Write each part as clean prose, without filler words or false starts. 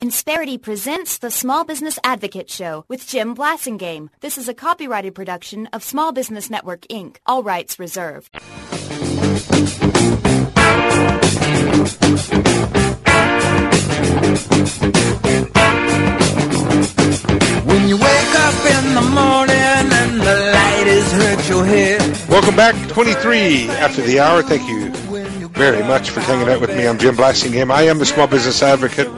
Insperity presents the Small Business Advocate Show with Jim Blasingame. This is a copyrighted production of Small Business Network, Inc. All rights reserved. When you wake up in the morning and the light has hurt your head. Welcome back, 23 after the hour. Thank you very much for hanging out with me. I'm Jim Blasingame. I am the Small Business Advocate.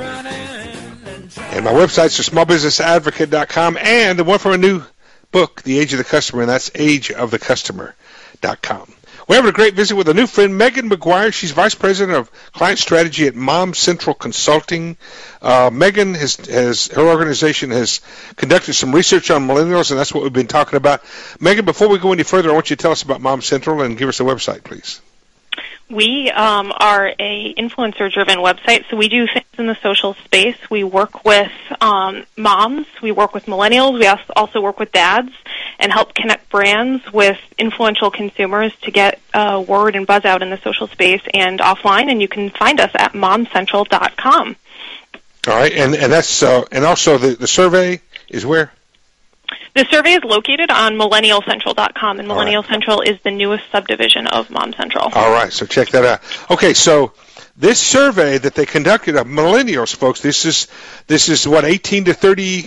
And my websites are smallbusinessadvocate.com and the one from a new book, The Age of the Customer, and that's ageofthecustomer.com. We're having a great visit with a new friend, Megan McGuire. She's Vice President of Client Strategy at Mom Central Consulting. Megan her organization has conducted some research on millennials, and that's what we've been talking about. Megan, before we go any further, I want you to tell us about Mom Central and give us a website, please. We are a influencer-driven website, so we do things in the social space. We work with moms, we work with millennials, we also work with dads, and help connect brands with influential consumers to get word and buzz out in the social space and offline. And you can find us at momcentral.com. All right, and that's and also the survey is where? The survey is located on millennialcentral.com, and Millennial Central is the newest subdivision of Mom Central. All right, so check that out. Okay, so this survey that they conducted of millennials, folks, this is what, 18 to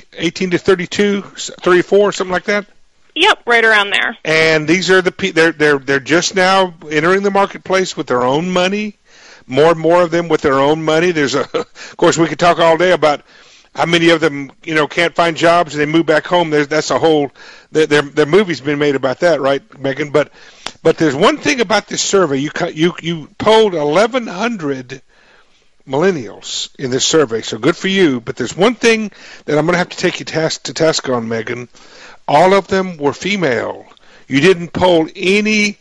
32, 34, something like that? Yep, right around there. And these are they're just now entering the marketplace with their own money. More and more of them with their own money. Of course, we could talk all day about how many of them, can't find jobs and they move back home. That's a whole. Their movie's been made about that, right, Megan? But there's one thing about this survey. You polled 1,100 millennials in this survey, so good for you. But there's one thing that I'm going to have to take you to task on, Megan. All of them were female. You didn't poll any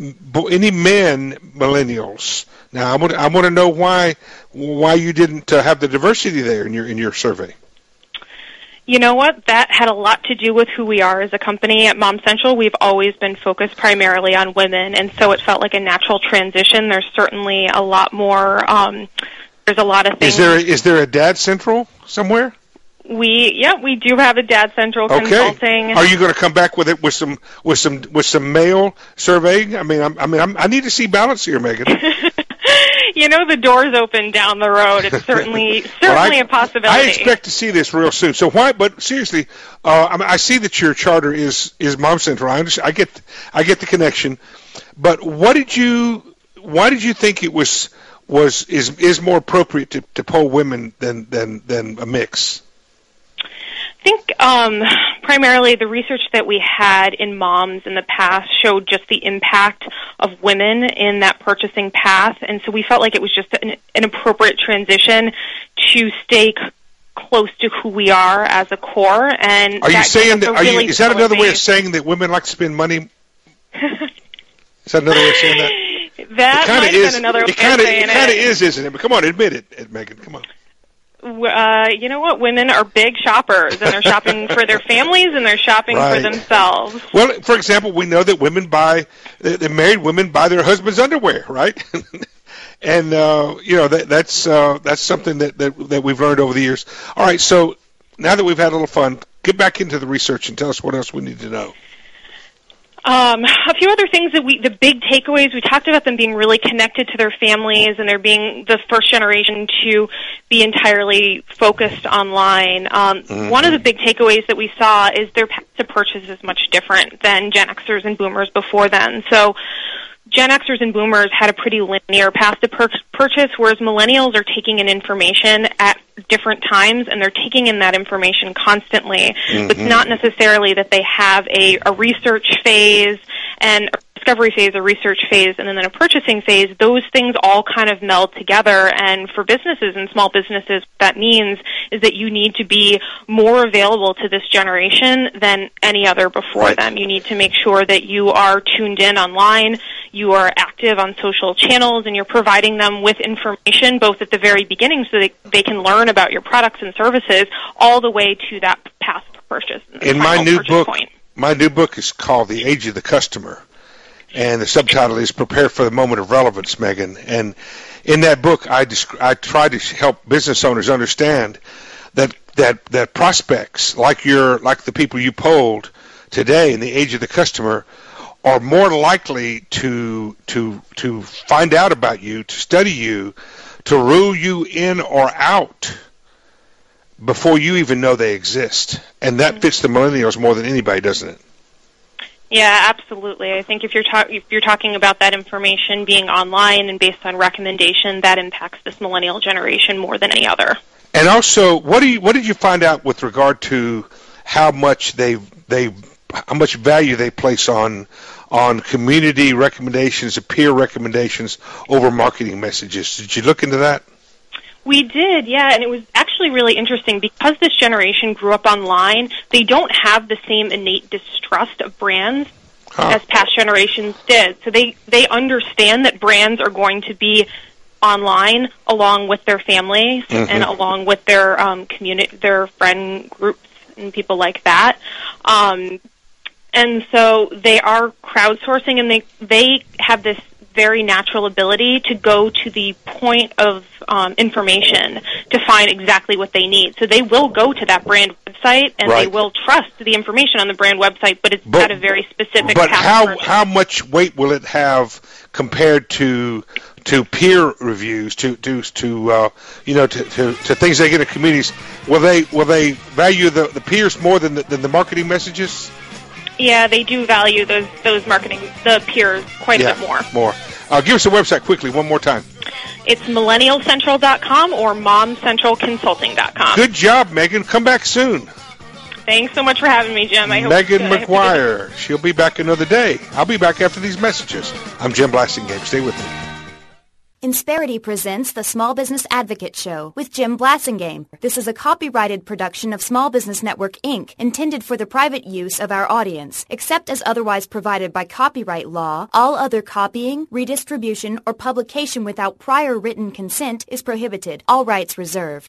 men millennials. Now I want to know why you didn't have the diversity there in your survey. You know what? That had a lot to do with who we are as a company at Mom Central. We've always been focused primarily on women, and so it felt like a natural transition. There's certainly a lot more. There's a lot of things. Is there a Dad Central somewhere? We do have a Dad Central Consulting. Are you going to come back with it with some male surveying? I need to see balance here, Megan. The door's open down the road. It's certainly a possibility. I expect to see this real soon. So why? But seriously, I see that your charter is Mom Central. I understand. I get the connection. But why did you think it is more appropriate to poll women than a mix? I think primarily the research that we had in moms in the past showed just the impact of women in that purchasing path, and so we felt like it was just an appropriate transition to stay close to who we are as a core. And are you saying that? Is that another way of saying that women like to spend money? Is that another way of saying that? That might have been another way of saying it. It kind of is, isn't it? But come on, admit it, Megan. Come on. You know what? Women are big shoppers, and they're shopping for their families, and they're shopping for themselves. Well, for example, we know that the married women buy their husband's underwear, right? And that's something that we've learned over the years. All right, so now that we've had a little fun, get back into the research and tell us what else we need to know. A few other things the big takeaways, we talked about them being really connected to their families and they're being the first generation to be entirely focused online. One of the big takeaways that we saw is their path to purchase is much different than Gen Xers and Boomers before then. So Gen Xers and Boomers had a pretty linear path to purchase, whereas Millennials are taking in information at different times, and they're taking in that information constantly. Mm-hmm. It's not necessarily that they have a research phase and a discovery phase, a research phase, and then a purchasing phase. Those things all kind of meld together, and for businesses and small businesses, what that means is that you need to be more available to this generation than any other before them. You need to make sure that you are tuned in online, you are active on social channels, and you're providing them with information both at the very beginning so that they can learn about your products and services all the way to that path to purchase. In my new book is called The Age of the Customer, and the subtitle is Prepare for the Moment of Relevance, Megan. And in that book, I try to help business owners understand that prospects like the people you polled today in the age of the customer are more likely to find out about you, to study you, to rule you in or out before you even know they exist. And that fits the millennials more than anybody, doesn't it? Yeah, absolutely. I think if you're talking about that information being online and based on recommendation, that impacts this millennial generation more than any other. And also, what did you find out with regard to how much how much value they place on community recommendations, peer recommendations over marketing messages? Did you look into that? We did, yeah, and it was actually really interesting because this generation grew up online. They don't have the same innate distrust of brands as past generations did. So they understand that brands are going to be online along with their families and along with their community, their friend groups and people like that. And so they are crowdsourcing, and they have this very natural ability to go to the point of information to find exactly what they need. So they will go to that brand website, and they will trust the information on the brand website, but it's got a very specific. But how much weight will it have compared to peer reviews, to things they get in communities? Will they value the peers more than the marketing messages? Yeah, they do value those marketing, the peers, quite a bit more. Give us a website quickly, one more time. It's millennialcentral.com or momcentralconsulting.com. Good job, Megan. Come back soon. Thanks so much for having me, Jim. Megan McGuire. She'll be back another day. I'll be back after these messages. I'm Jim Blasingame. Stay with me. Insperity presents the Small Business Advocate Show with Jim Blasingame. This is a copyrighted production of Small Business Network, Inc., intended for the private use of our audience. Except as otherwise provided by copyright law, all other copying, redistribution, or publication without prior written consent is prohibited. All rights reserved.